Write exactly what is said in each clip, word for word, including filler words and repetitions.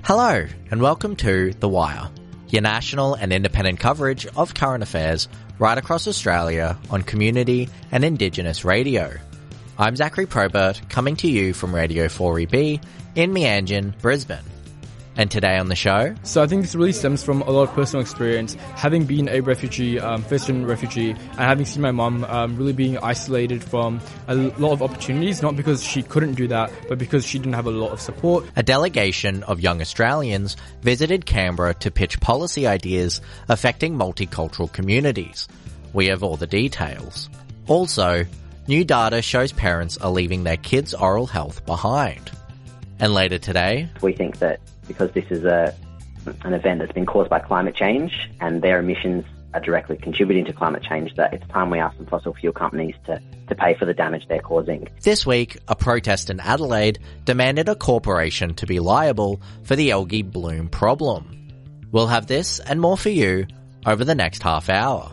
Hello, and welcome to The Wire, your national and independent coverage of current affairs right across Australia on community and Indigenous radio. I'm Zachary Probert, coming to you from Radio four E B in Meanjin, Brisbane. And today on the show... So I think this really stems from a lot of personal experience, having been a refugee, um, first-gen refugee, and having seen my mum um, really being isolated from a lot of opportunities, not because she couldn't do that, but because she didn't have a lot of support. A delegation of young Australians visited Canberra to pitch policy ideas affecting multicultural communities. We have all the details. Also, new data shows parents are leaving their kids' oral health behind. And later today... We think that because this is a an event that's been caused by climate change and their emissions are directly contributing to climate change, that it's time we ask some fossil fuel companies to, to pay for the damage they're causing. This week, a protest in Adelaide demanded a corporation to be liable for the algae bloom problem. We'll have this and more for you over the next half hour.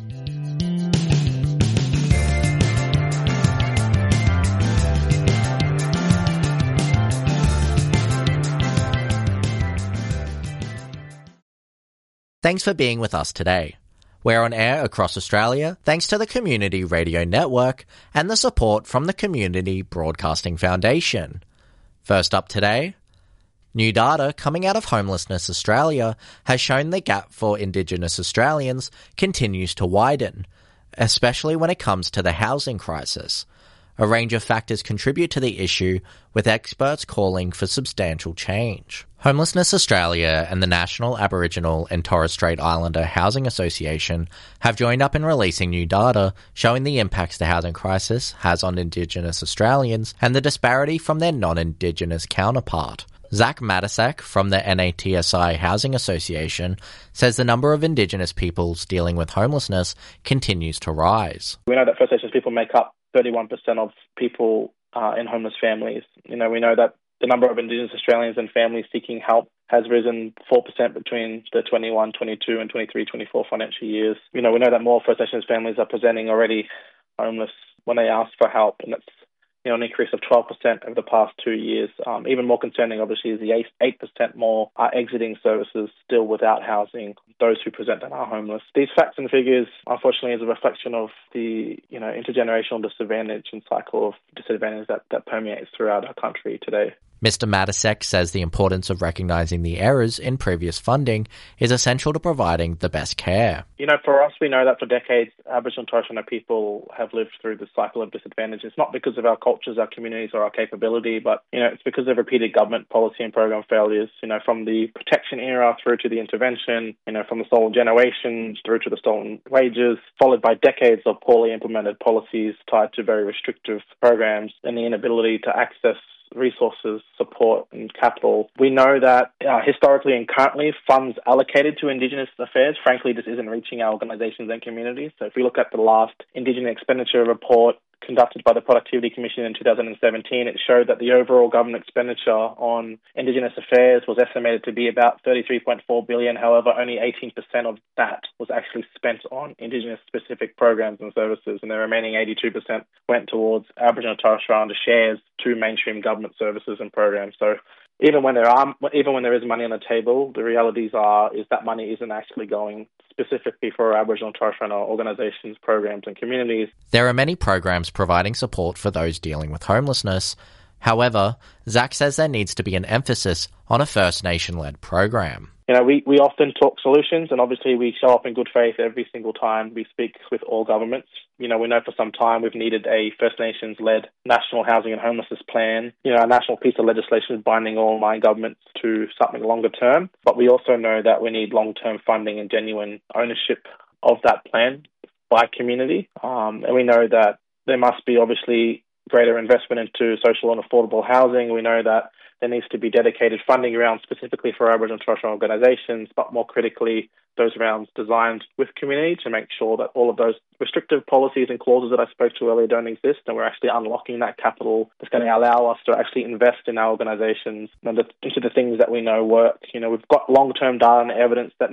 Thanks for being with us today. We're on air across Australia thanks to the Community Radio Network and the support from the Community Broadcasting Foundation. First up today, new data coming out of Homelessness Australia has shown the gap for Indigenous Australians continues to widen, especially when it comes to the housing crisis. A range of factors contribute to the issue, with experts calling for substantial change. Homelessness Australia and the National Aboriginal and Torres Strait Islander Housing Association have joined up in releasing new data showing the impacts the housing crisis has on Indigenous Australians and the disparity from their non-Indigenous counterpart. Zach Matasek from the N A T S I Housing Association says the number of Indigenous peoples dealing with homelessness continues to rise. We know that First Nations people make up thirty-one percent of people uh, in homeless families. You know, we know that the number of Indigenous Australians and families seeking help has risen four percent between the twenty-one twenty-two and twenty-three twenty-four financial years. You know, we know that more First Nations families are presenting already homeless when they ask for help, and that's, you know, an increase of twelve percent over the past two years. Um, even more concerning, obviously, is the eight percent more are exiting services still without housing, those who present that are homeless. These facts and figures, unfortunately, is a reflection of the, you know, intergenerational disadvantage and cycle of disadvantage that, that permeates throughout our country today. Mister Matasek says the importance of recognising the errors in previous funding is essential to providing the best care. You know, for us, we know that for decades, Aboriginal and Torres Strait Islander people have lived through the cycle of disadvantage. It's not because of our cultures, our communities, or our capability, but, you know, it's because of repeated government policy and program failures, you know, from the protection era through to the intervention, you know, from the stolen generations through to the stolen wages, followed by decades of poorly implemented policies tied to very restrictive programs and the inability to access resources, support and capital. We know that uh, historically and currently funds allocated to Indigenous affairs, frankly, just isn't reaching our organisations and communities. So if we look at the last Indigenous expenditure report conducted by the Productivity Commission in two thousand seventeen, it showed that the overall government expenditure on Indigenous affairs was estimated to be about thirty-three point four billion dollars. However, only eighteen percent of that was actually spent on Indigenous-specific programs and services, and the remaining eighty-two percent went towards Aboriginal and Torres Strait Islander shares to mainstream government services and programs. So even when there are, even when there is money on the table, the realities are is that money isn't actually going specifically for Aboriginal and Torres Strait Islander organisations, programs and communities. There are many programs providing support for those dealing with homelessness. However, Zach says there needs to be an emphasis on a First Nation-led program. You know, we, we often talk solutions, and obviously we show up in good faith every single time we speak with all governments. You know, we know for some time we've needed a First Nations-led national housing and homelessness plan, you know, a national piece of legislation binding all my governments to something longer term. But we also know that we need long-term funding and genuine ownership of that plan by community. Um, and we know that there must be obviously greater investment into social and affordable housing. We know that there needs to be dedicated funding around specifically for Aboriginal and Torres Strait Islander organisations, but more critically, those rounds designed with community to make sure that all of those restrictive policies and clauses that I spoke to earlier don't exist, and we're actually unlocking that capital that's going to allow us to actually invest in our organisations and the, into the things that we know work. You know, we've got long-term data and evidence that now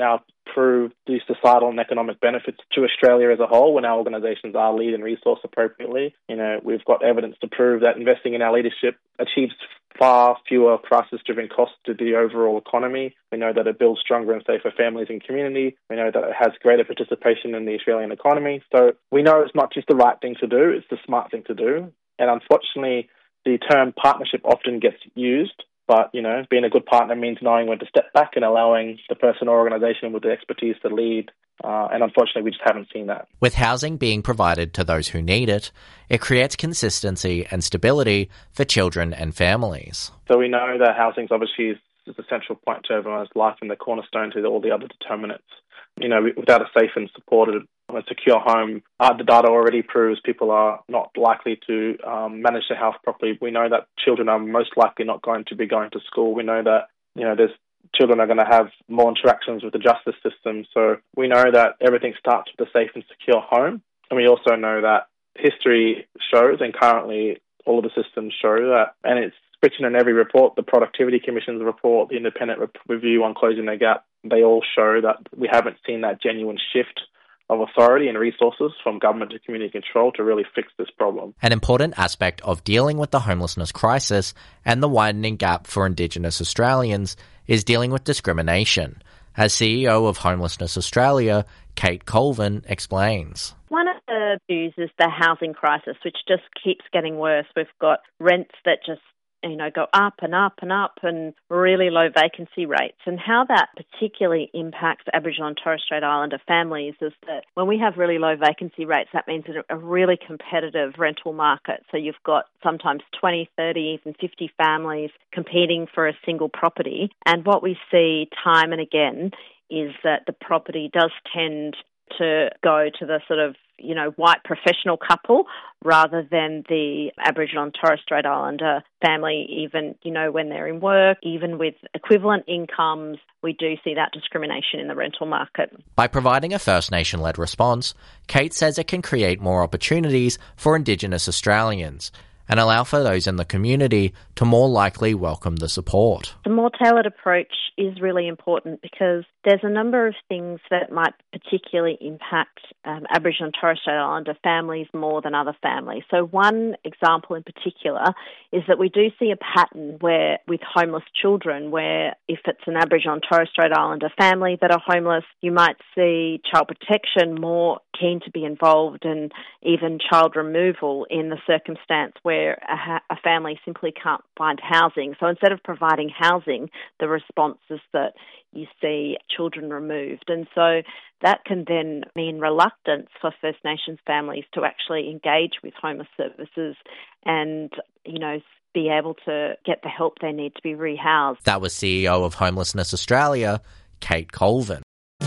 prove the societal and economic benefits to Australia as a whole when our organisations are lead and resource appropriately. You know, we've got evidence to prove that investing in our leadership achieves far fewer crisis-driven costs to the overall economy. We know that it builds stronger and safer families and community. We know that it has greater participation in the Australian economy. So we know it's not just the right thing to do, it's the smart thing to do. And unfortunately, the term partnership often gets used. But, you know, being a good partner means knowing when to step back and allowing the person or organisation with the expertise to lead. Uh, and unfortunately, we just haven't seen that. With housing being provided to those who need it, it creates consistency and stability for children and families. So we know that housing is obviously is a central point to everyone's life and the cornerstone to all the other determinants. You know, without a safe and supported and secure home, uh, the data already proves people are not likely to um, manage their health properly. We know that children are most likely not going to be going to school. We know that, you know, there's children are going to have more interactions with the justice system. So we know that everything starts with a safe and secure home. And we also know that history shows, and currently all of the systems show that, and it's written in every report, the Productivity Commission's report, the Independent Review on Closing the Gap, they all show that we haven't seen that genuine shift of authority and resources from government to community control to really fix this problem. An important aspect of dealing with the homelessness crisis and the widening gap for Indigenous Australians is dealing with discrimination, as C E O of Homelessness Australia, Kate Colvin, explains. One of the issues is the housing crisis, which just keeps getting worse. We've got rents that just you know, go up and up and up and really low vacancy rates. And how that particularly impacts Aboriginal and Torres Strait Islander families is that when we have really low vacancy rates, that means a really competitive rental market. So you've got sometimes twenty, thirty, even fifty families competing for a single property. And what we see time and again is that the property does tend to go to the sort of, you know, white professional couple rather than the Aboriginal and Torres Strait Islander family, even, you know, when they're in work, even with equivalent incomes, we do see that discrimination in the rental market. By providing a First Nation-led response, Kate says it can create more opportunities for Indigenous Australians and allow for those in the community to more likely welcome the support. The more tailored approach is really important because there's a number of things that might particularly impact um, Aboriginal and Torres Strait Islander families more than other families. So one example in particular is that we do see a pattern where with homeless children, where if it's an Aboriginal and Torres Strait Islander family that are homeless, you might see child protection more keen to be involved and even child removal in the circumstance where a, ha- a family simply can't find housing. So instead of providing housing, the response is that you see children removed. And so that can then mean reluctance for First Nations families to actually engage with homeless services and, you know, be able to get the help they need to be rehoused. That was C E O of Homelessness Australia, Kate Colvin.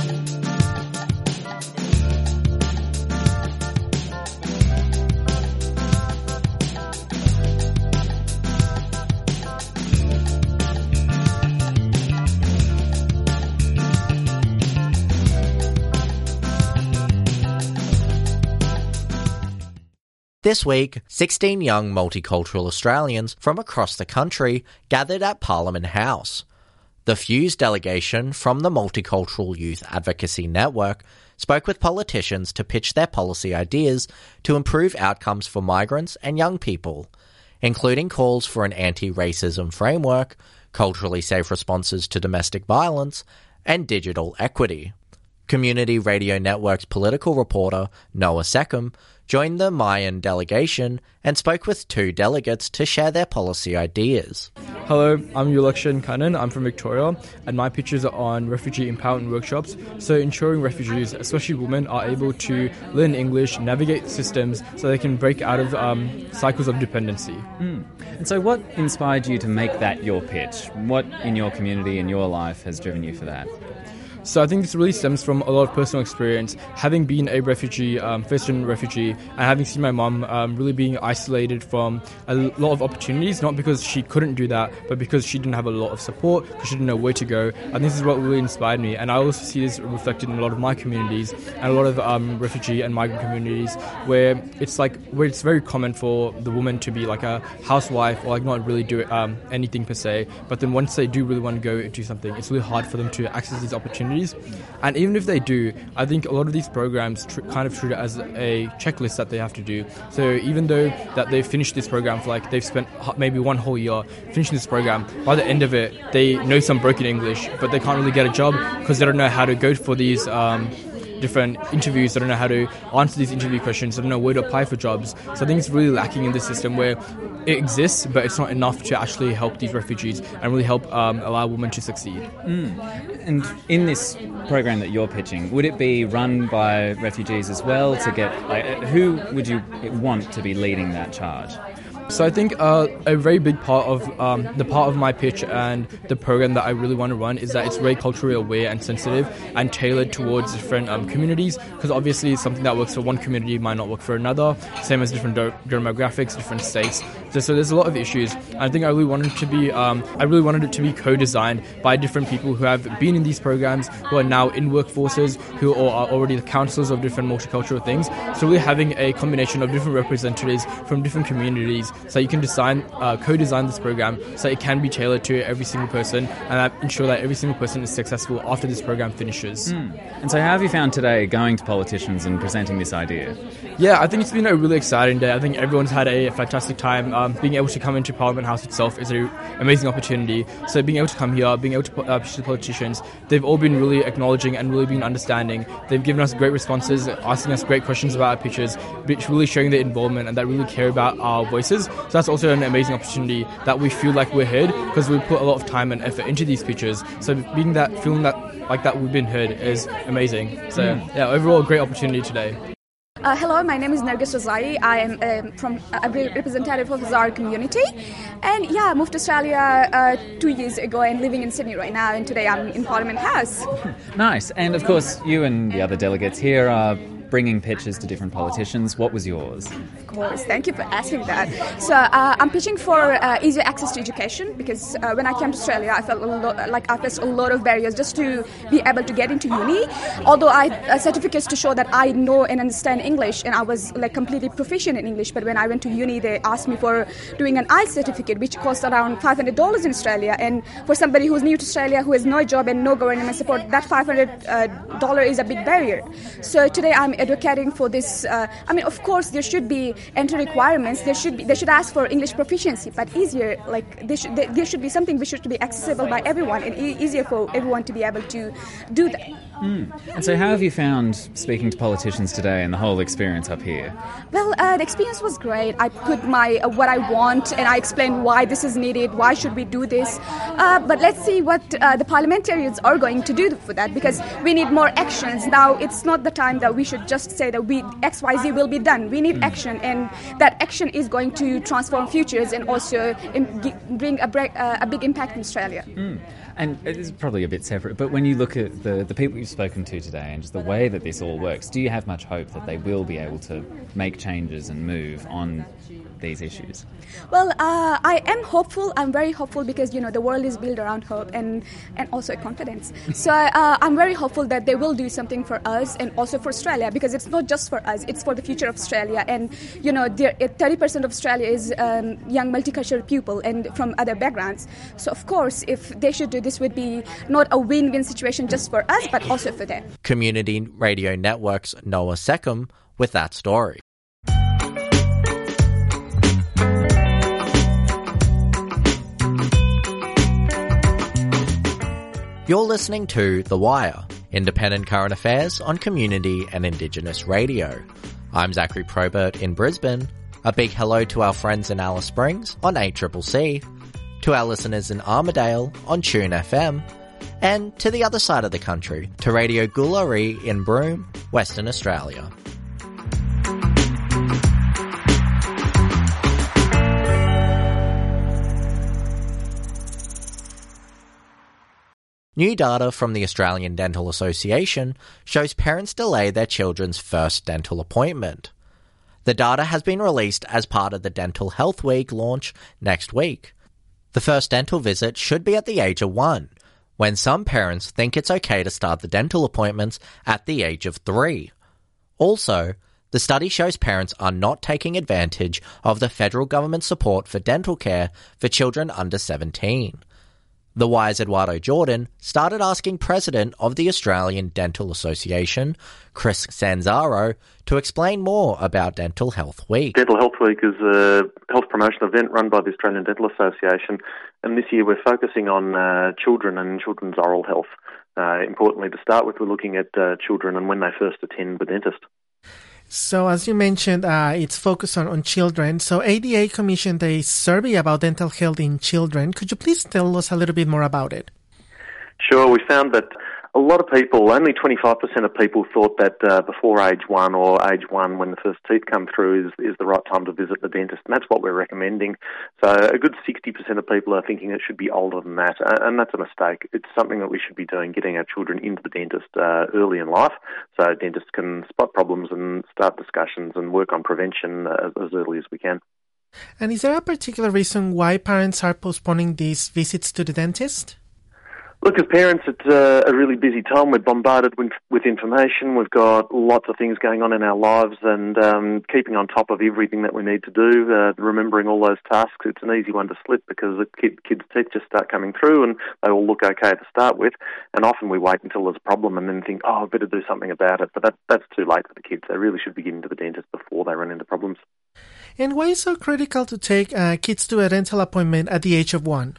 This week, sixteen young multicultural Australians from across the country gathered at Parliament House. The Fuse delegation from the Multicultural Youth Advocacy Network spoke with politicians to pitch their policy ideas to improve outcomes for migrants and young people, including calls for an anti-racism framework, culturally safe responses to domestic violence, and digital equity. Community Radio Network's political reporter, Noah Seckham, joined the Mayan delegation and spoke with two delegates to share their policy ideas. Hello, I'm Yulakshan Kannan. I'm from Victoria, and my pitches are on refugee empowerment workshops, so ensuring refugees, especially women, are able to learn English, navigate systems, so they can break out of um, cycles of dependency. Mm. And so what inspired you to make that your pitch? What in your community, in your life, has driven you for that? So I think this really stems from a lot of personal experience, having been a refugee, um, first-generation refugee, and having seen my mum um, really being isolated from a lot of opportunities, not because she couldn't do that, but because she didn't have a lot of support, because she didn't know where to go. And this is what really inspired me. And I also see this reflected in a lot of my communities and a lot of um, refugee and migrant communities where it's like, where it's very common for the woman to be like a housewife or like not really do um, anything per se. But then once they do really want to go do something, it's really hard for them to access these opportunities communities. And even if they do, I think a lot of these programs tr- kind of treat it as a checklist that they have to do. So even though that they've finished this program for like, they've spent maybe one whole year finishing this program, by the end of it, they know some broken English, but they can't really get a job because they don't know how to go for these um, different interviews. They don't know how to answer these interview questions. They don't know where to apply for jobs. So I think it's really lacking in the system where it exists, but it's not enough to actually help these refugees and really help um, allow women to succeed. Mm. And in this program that you're pitching, would it be run by refugees as well to get, like, who would you want to be leading that charge? So I think uh, a very big part of um, the part of my pitch and the program that I really want to run is that it's very culturally aware and sensitive and tailored towards different um, communities, because obviously something that works for one community might not work for another, same as different de- demographics, different states. So, so there's a lot of issues. I think I really wanted it to be um, I really wanted it to be co-designed by different people who have been in these programs, who are now in workforces, who are already the councillors of different multicultural things. So really having a combination of different representatives from different communities, so you can design, uh, co-design this program so it can be tailored to every single person, and ensure that every single person is successful after this program finishes. Mm. And so how have you found today going to politicians and presenting this idea? Yeah, I think it's been a really exciting day. I think everyone's had a fantastic time. Um, being able to come into Parliament House itself is an amazing opportunity. So being able to come here, being able to uh, pitch to politicians, they've all been really acknowledging and really been understanding. They've given us great responses, asking us great questions about our pitches, which really showing their involvement and that really care about our voices. So that's also an amazing opportunity that we feel like we're heard, because we put a lot of time and effort into these pitches. So being that, feeling that like that we've been heard is amazing. So mm. yeah, overall, a great opportunity today. Uh, hello, my name is Nargis Razai. I am um, from a representative of the Hazara community, and yeah, I moved to Australia uh, two years ago and living in Sydney right now, and today I'm in Parliament House. Nice. And of course, you and the other delegates here are bringing pitches to different politicians. What was yours? Of course, thank you for asking that. So uh, I'm pitching for uh, easier access to education, because uh, when I came to Australia, I felt a lot, like I faced a lot of barriers just to be able to get into uni. Although I had uh, certificates to show that I know and understand English, and I was like completely proficient in English. But when I went to uni, they asked me for doing an I E L T S certificate, which cost around five hundred dollars in Australia. And for somebody who's new to Australia, who has no job and no government support, that five hundred dollars uh, is a big barrier. So today I'm advocating for this. Uh, I mean, of course, there should be entry requirements. There should be. They should ask for English proficiency, but easier. Like there should, there should be something which should be accessible by everyone, and e- easier for everyone to be able to do that. Mm. And so how have you found speaking to politicians today and the whole experience up here? Well, uh, the experience was great. I put my uh, what I want, and I explained why this is needed, why should we do this. Uh, but let's see what uh, the parliamentarians are going to do for that, because we need more actions. Now, it's not the time that we should just say that we X Y Z will be done. We need mm. action, and that action is going to transform futures and also im- bring a, break, uh, a big impact in Australia. Mm. And it is probably a bit separate, but when you look at the, the people you've spoken to today and just the way that this all works, do you have much hope that they will be able to make changes and move on these issues? Well, uh, I am hopeful. I'm very hopeful because, you know, the world is built around hope and, and also confidence. So uh, I'm very hopeful that they will do something for us and also for Australia, because it's not just for us, it's for the future of Australia. And, you know, there, thirty percent of Australia is um, young multicultural people and from other backgrounds. So, of course, if they should do this, would be not a win-win situation just for us, but also for them. Community Radio Network's Noah Seckham with that story. You're listening to The Wire, independent current affairs on community and Indigenous radio. I'm Zachary Probert in Brisbane. A big hello to our friends in Alice Springs on A C C C, to our listeners in Armidale on Tune F M, and to the other side of the country, to Radio Gulari in Broome, Western Australia. New data from the Australian Dental Association shows parents delay their children's first dental appointment. The data has been released as part of the Dental Health Week launch next week. The first dental visit should be at the age of one, when some parents think it's okay to start the dental appointments at the age of three. Also, the study shows parents are not taking advantage of the federal government support for dental care for children under seventeen. The Wire's Eduardo Jordan started asking President of the Australian Dental Association, Chris Sanzaro, to explain more about Dental Health Week. Dental Health Week is a health promotion event run by the Australian Dental Association, and this year we're focusing on uh, children and children's oral health. Uh, importantly, to start with, we're looking at uh, children and when they first attend the dentist. So as you mentioned, uh, it's focused on, on children. So A D A commissioned a survey about dental health in children. Could you please tell us a little bit more about it? Sure. We found that a lot of people, only twenty-five percent of people thought that uh, before age one or age one when the first teeth come through is, is the right time to visit the dentist, and that's what we're recommending. So a good sixty percent of people are thinking it should be older than that, and that's a mistake. It's something that we should be doing, getting our children into the dentist uh, early in life so dentists can spot problems and start discussions and work on prevention as, as early as we can. And is there a particular reason why parents are postponing these visits to the dentist? Look, as parents, it's uh, a really busy time. We're bombarded with, with information. We've got lots of things going on in our lives, and um, keeping on top of everything that we need to do, uh, remembering all those tasks, it's an easy one to slip because the kid, kids' teeth just start coming through and they all look okay to start with. And often we wait until there's a problem and then think, oh, I better do something about it. But that, that's too late for the kids. They really should be getting to the dentist before they run into problems. And why is it so critical to take uh, kids to a dental appointment at the age of one?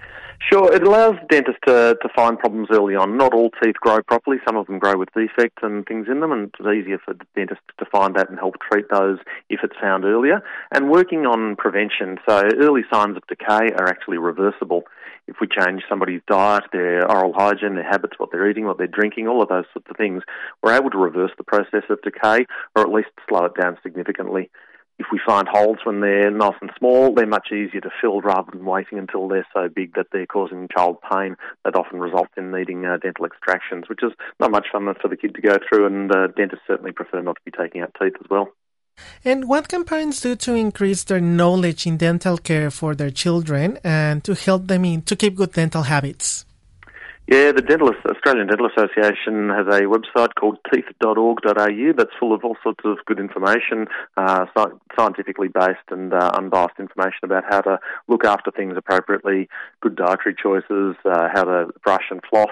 Sure, it allows dentists to, to find problems early on. Not all teeth grow properly. Some of them grow with defects and things in them, and it's easier for the dentist to find that and help treat those if it's found earlier. And working on prevention, so early signs of decay are actually reversible. If we change somebody's diet, their oral hygiene, their habits, what they're eating, what they're drinking, all of those sorts of things, we're able to reverse the process of decay or at least slow it down significantly. If we find holes when they're nice and small, they're much easier to fill rather than waiting until they're so big that they're causing child pain. That often results in needing uh, dental extractions, which is not much fun for the kid to go through, and uh, dentists certainly prefer not to be taking out teeth as well. And what can parents do to increase their knowledge in dental care for their children and to help them in, to keep good dental habits? Yeah, the Dental, Australian Dental Association has a website called teeth dot org dot a u that's full of all sorts of good information, uh, sci- scientifically based and uh, unbiased information about how to look after things appropriately, good dietary choices, uh, how to brush and floss,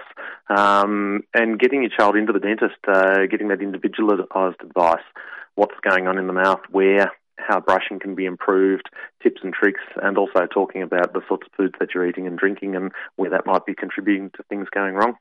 um, and getting your child into the dentist, uh, getting that individualised advice, what's going on in the mouth, where, how brushing can be improved, tips and tricks, and also talking about the sorts of foods that you're eating and drinking and where that might be contributing to things going wrong.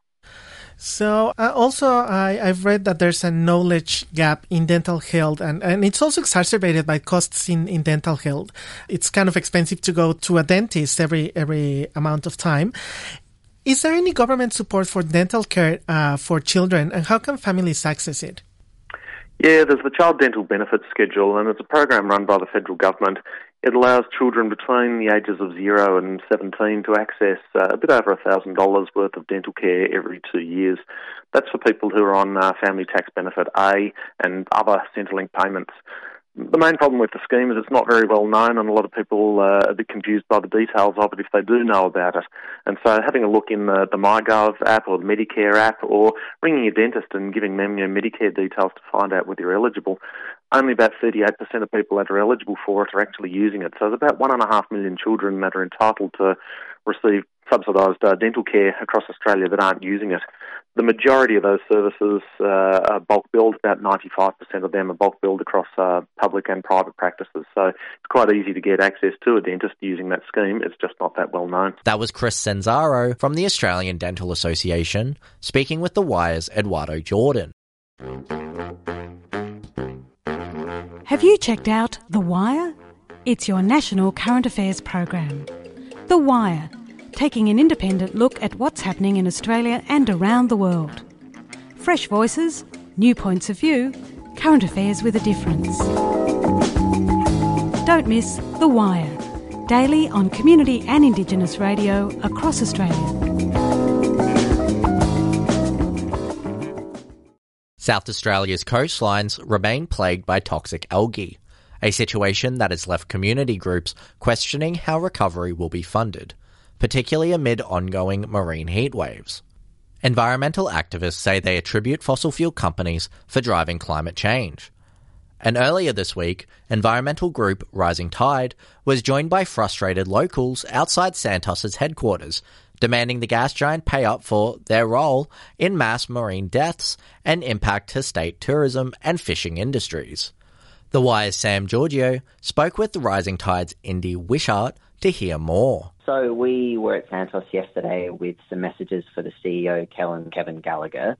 So uh, also I, I've read that there's a knowledge gap in dental health, and, and it's also exacerbated by costs in, in dental health. It's kind of expensive to go to a dentist every every amount of time. Is there any government support for dental care uh, for children, and how can families access it? Yeah, there's the Child Dental Benefits Schedule, and it's a program run by the federal government. It allows children between the ages of zero and seventeen to access uh, a bit over one thousand dollars worth of dental care every two years. That's for people who are on uh, Family Tax Benefit A and other Centrelink payments. The main problem with the scheme is it's not very well known, and a lot of people uh, are a bit confused by the details of it if they do know about it. And so having a look in the, the MyGov app or the Medicare app, or ringing your dentist and giving them your Medicare details to find out whether you're eligible, only about thirty-eight percent of people that are eligible for it are actually using it. So there's about one and a half million children that are entitled to receive subsidised uh, dental care across Australia that aren't using it. The majority of those services uh, are bulk billed. About ninety-five percent of them are bulk billed across uh, public and private practices. So it's quite easy to get access to a dentist using that scheme. It's just not that well known. That was Chris Sanzaro from the Australian Dental Association, speaking with The Wire's Eduardo Jordan. Have you checked out The Wire? It's your national current affairs program. The Wire, taking an independent look at what's happening in Australia and around the world. Fresh voices, new points of view, current affairs with a difference. Don't miss The Wire, daily on community and Indigenous radio across Australia. South Australia's coastlines remain plagued by toxic algae, a situation that has left community groups questioning how recovery will be funded, particularly amid ongoing marine heatwaves. Environmental activists say they attribute fossil fuel companies for driving climate change. And earlier this week, environmental group Rising Tide was joined by frustrated locals outside Santos's headquarters demanding the gas giant pay up for their role in mass marine deaths and impact to state tourism and fishing industries. The Wire's Sam Giorgio spoke with the Rising Tide's Indy Wishart to hear more. So we were at Santos yesterday with some messages for the C E O, Kellen Kevin Gallagher,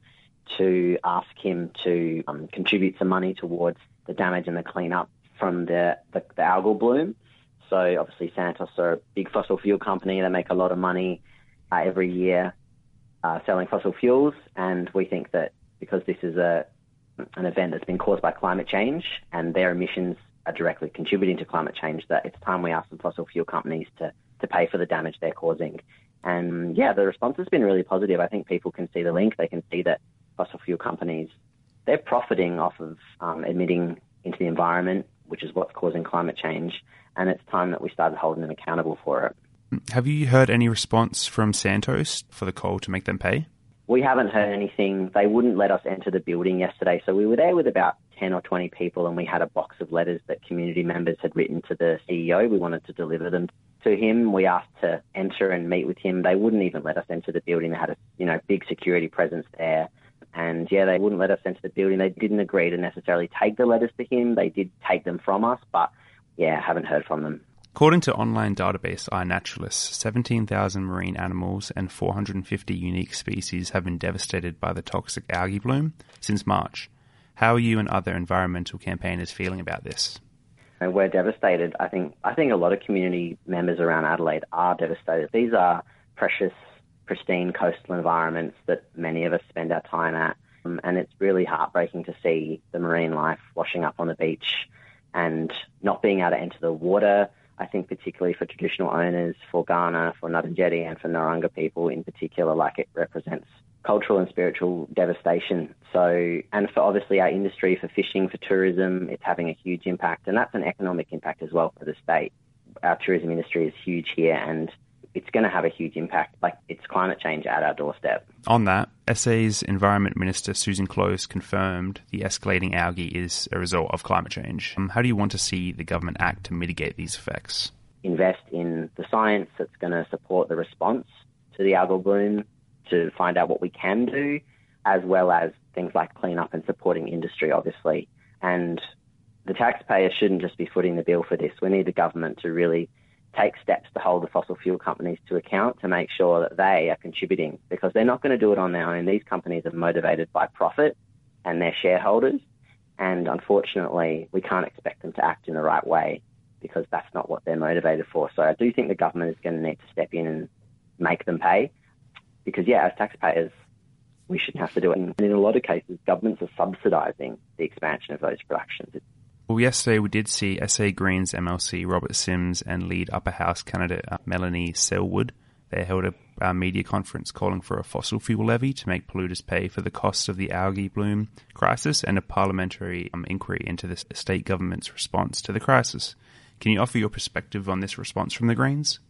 to ask him to um, contribute some money towards the damage and the cleanup from the, the, the algal bloom. So obviously Santos are a big fossil fuel company. They make a lot of money uh, every year uh, selling fossil fuels, and we think that because this is a an event that's been caused by climate change and their emissions are directly contributing to climate change, that it's time we ask some fossil fuel companies to, to pay for the damage they're causing. And yeah, the response has been really positive. I think people can see the link. They can see that fossil fuel companies, they're profiting off of um, emitting into the environment, which is what's causing climate change. And it's time that we started holding them accountable for it. Have you heard any response from Santos for the call to make them pay? We haven't heard anything. They wouldn't let us enter the building yesterday. So we were there with about ten or twenty people, and we had a box of letters that community members had written to the C E O. We wanted to deliver them to him. We asked to enter and meet with him. They wouldn't even let us enter the building. They had a you know big security presence there. And yeah, they wouldn't let us enter the building. They didn't agree to necessarily take the letters to him. They did take them from us, but yeah, haven't heard from them. According to online database iNaturalist, seventeen thousand marine animals and four hundred fifty unique species have been devastated by the toxic algae bloom since March. How are you and other environmental campaigners feeling about this? And we're devastated. I think I think a lot of community members around Adelaide are devastated. These are precious, pristine coastal environments that many of us spend our time at. Um, and it's really heartbreaking to see the marine life washing up on the beach and not being able to enter the water. I think particularly for traditional owners, for Kaurna, for Ngarrindjeri and for Narungga people in particular, like it represents cultural and spiritual devastation. So, and for obviously our industry, for fishing, for tourism, it's having a huge impact. And that's an economic impact as well for the state. Our tourism industry is huge here, and it's going to have a huge impact. Like, it's climate change at our doorstep. On that, S A's Environment Minister Susan Close confirmed the escalating algae is a result of climate change. Um, how do you want to see the government act to mitigate these effects? Invest in the science that's going to support the response to the algal bloom, to find out what we can do, as well as things like cleanup and supporting industry, obviously. And the taxpayer shouldn't just be footing the bill for this. We need the government to really take steps to hold the fossil fuel companies to account to make sure that they are contributing, because they're not going to do it on their own. These companies are motivated by profit and their shareholders, and unfortunately we can't expect them to act in the right way because that's not what they're motivated for. So I do think the government is going to need to step in and make them pay, because yeah, as taxpayers we shouldn't have to do it. And in a lot of cases governments are subsidising the expansion of those productions. Well, yesterday we did see S A Greens M L C Robert Sims and lead Upper House candidate uh, Melanie Selwood. They held a uh, media conference calling for a fossil fuel levy to make polluters pay for the costs of the algae bloom crisis and a parliamentary um, inquiry into the state government's response to the crisis. Can you offer your perspective on this response from the Greens?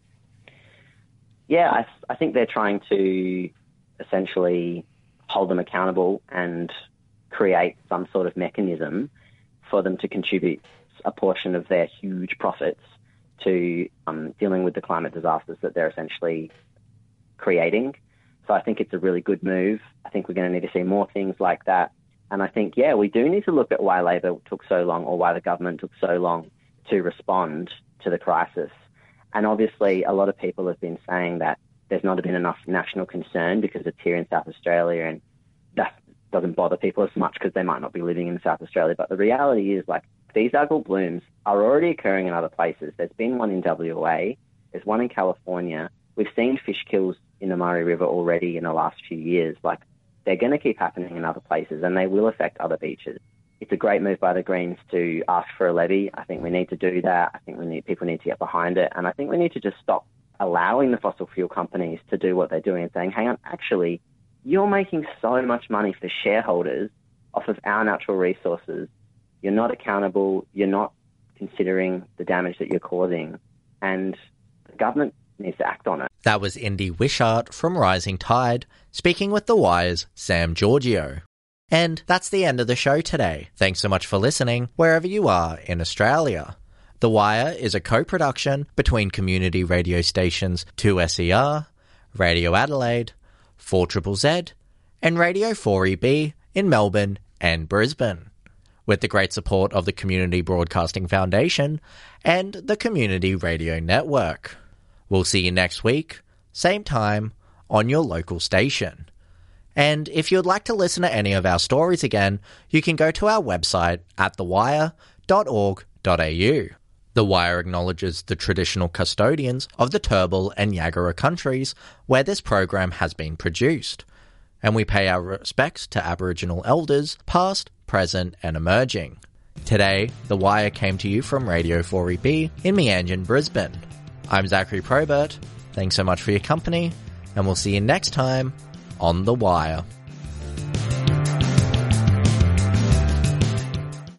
Yeah, I, I think they're trying to essentially hold them accountable and create some sort of mechanism for them to contribute a portion of their huge profits to um, dealing with the climate disasters that they're essentially creating. So I think it's a really good move. I think we're going to need to see more things like that. And I think, yeah, we do need to look at why Labor took so long, or why the government took so long to respond to the crisis. And obviously a lot of people have been saying that there's not been enough national concern because it's here in South Australia, and that doesn't bother people as much because they might not be living in South Australia. But the reality is, like, these algal blooms are already occurring in other places. There's been one in W A, there's one in California. We've seen fish kills in the Murray River already in the last few years. Like, they're going to keep happening in other places, and they will affect other beaches. It's a great move by the Greens to ask for a levy. I think we need to do that. I think we need people need to get behind it. And I think we need to just stop allowing the fossil fuel companies to do what they're doing and saying, hang on, actually, you're making so much money for shareholders off of our natural resources. You're not accountable. You're not considering the damage that you're causing. And the government needs to act on it. That was Indy Wishart from Rising Tide, speaking with The Wire's Sam Giorgio. And that's the end of the show today. Thanks so much for listening, wherever you are in Australia. The Wire is a co-production between community radio stations two S E R, Radio Adelaide, four Z Z Z, and Radio four E B in Melbourne and Brisbane, with the great support of the Community Broadcasting Foundation and the Community Radio Network. We'll see you next week, same time, on your local station. And if you'd like to listen to any of our stories again, you can go to our website at the wire dot org dot a u. The Wire acknowledges the traditional custodians of the Turrbal and Yagara countries where this program has been produced, and we pay our respects to Aboriginal elders, past, present and emerging. Today, The Wire came to you from Radio four E B in Meanjin, Brisbane. I'm Zachary Probert. Thanks so much for your company, and we'll see you next time on The Wire.